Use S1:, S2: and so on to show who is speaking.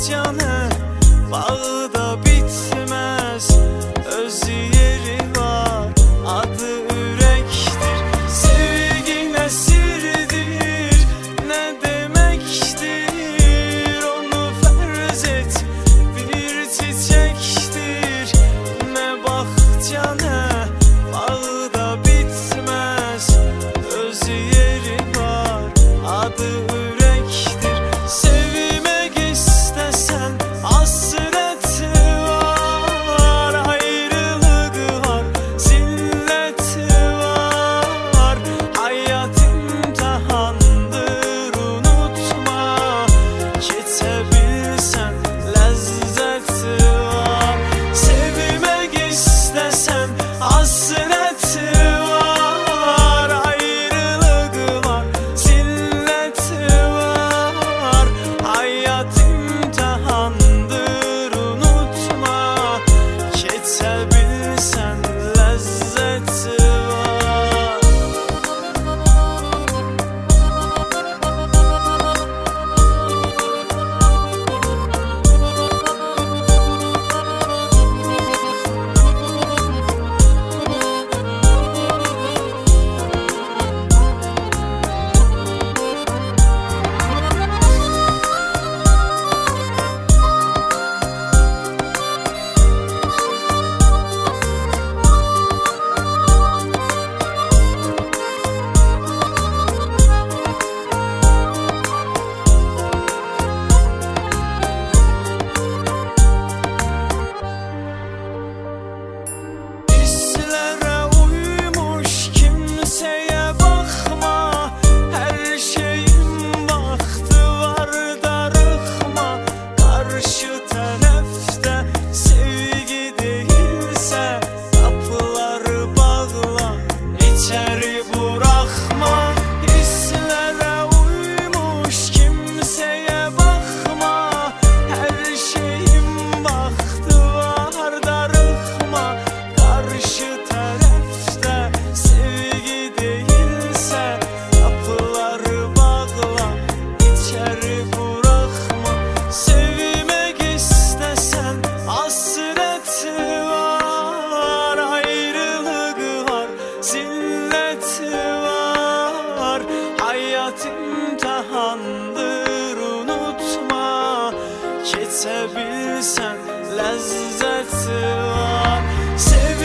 S1: canı, bağda bitmez, öz yeri var, adı ürektir. Sevgi ne sirdir, ne demektir, onu ferz et, bir çiçektir. Ne bahçene, bağda bitmez, öz yeri var, adı ürektir. Sevmek istesen hasret var, ayrılık var, zillet var. Hayat imtihandır, unutma, geçebilsen lezzet var. Sevmek istesen hasret var, ayrılık var, zillet var. Hayat imtihandır, unutma, geçebilsen lezzet var. Hislere uymuş, kimseye bakma, her şeyin vakti var, darıkma. Karşı tarafta sevgi değilse kapıları bağla, içeri bırakma. Hislere uymuş, kimseye bakma, her şeyin vakti var, darıkma. Karşı tarafta sevgi değilse kapıları bağla, içeri bırakma. Sevmek istesen hasret var, ayrılık var, zillet var. Hayat imtihandır, unutma, geçebilsen lezzet var.